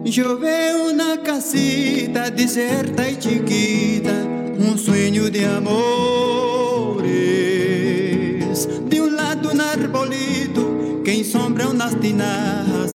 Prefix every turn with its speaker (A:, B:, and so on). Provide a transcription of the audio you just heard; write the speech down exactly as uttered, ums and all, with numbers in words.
A: Choveu na casita deserta e chiquita, um sonho de amores. De um lado no arbolito, quem sombram nas tinajas.